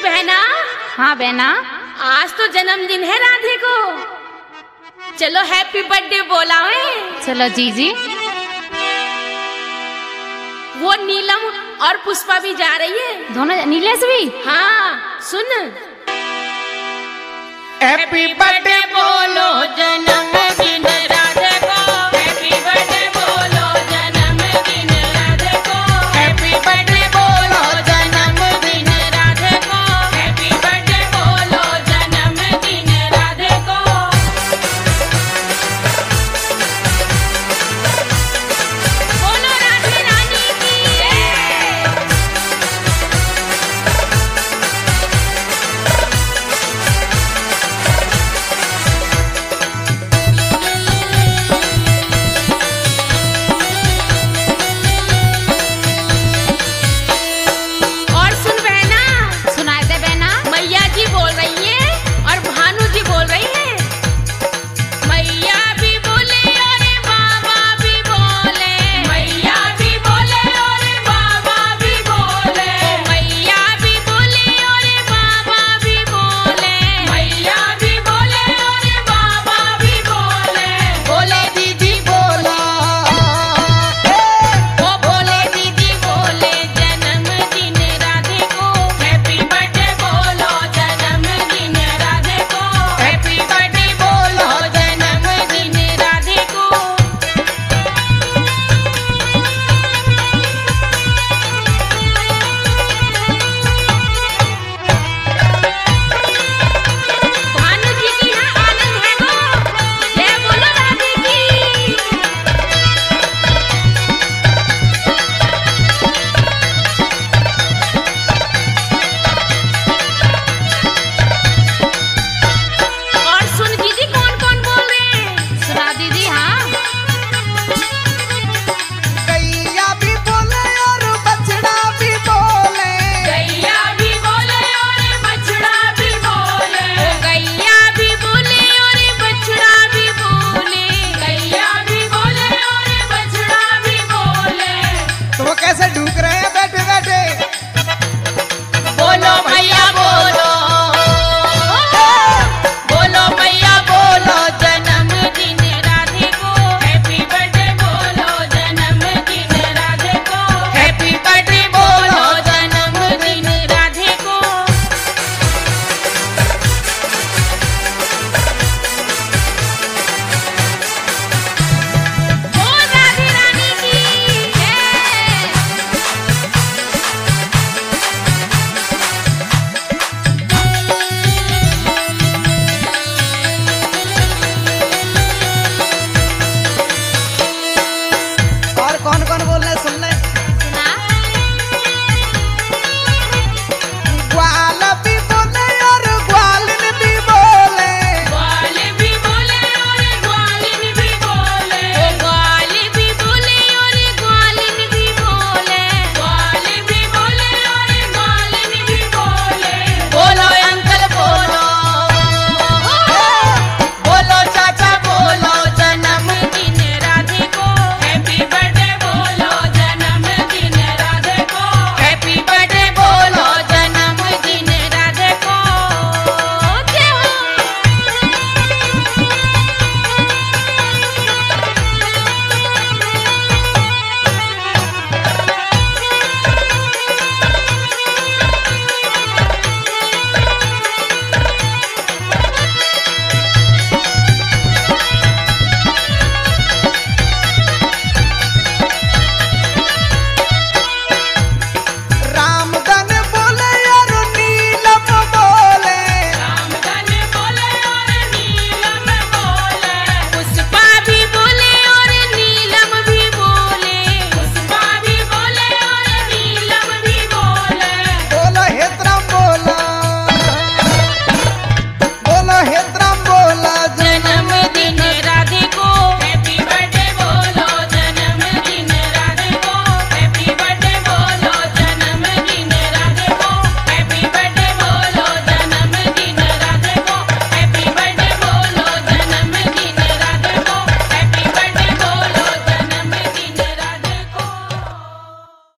बहना। हाँ बहना, आज तो जन्मदिन है राधे को, चलो हैप्पी बर्थडे बोलावे। चलो जीजी। वो नीलम और पुष्पा भी जा रही है। दोनों नीलेश भी? हाँ सुन। हैप्पी बर्थडे बोलो जन्मदिन राधे को, हैप्पी बर्थडे बोलो जन्मदिन राधे को, हैप्पी बर्थडे बोलो जन्मदिन राधे को, हैप्पी बर्थडे बोलो जन्मदिन राधे को। बोलो राधे रानी की जय। और सुन बहना, सुनाए दे बहना। मैया जी बोल रही है और भानु जी बोल रही है। मैया भी बोले और बाबा भी बोले, मैया भी बोले और बाबा भी बोले, मैया भी बोले और बाबा भी बोले, मैया भी बोले और बाबा भी बोले। बोले दीदी बोला, ओ बोले दीदी बोले जन्मदिन राधे को, हैप्पी बर्थडे बोलो जन्मदिन राधे को, हैप्पी बर्थडे बोलो जन्मदिन राधे को। भानु जी की यहाँ आनंद है गो, जय बोलो राधे की। और सुन दीदी कौन कौन बोल रहे हैं। सुना दीदी। हाँ गैया भी बोले और बछड़ा भी बोले, गैया भी बोले और बछड़ा भी बोले, गैया भी बोले और बछड़ा भी बोले, गैया भी बोले और बछड़ा भी बोले। तो वो कैसे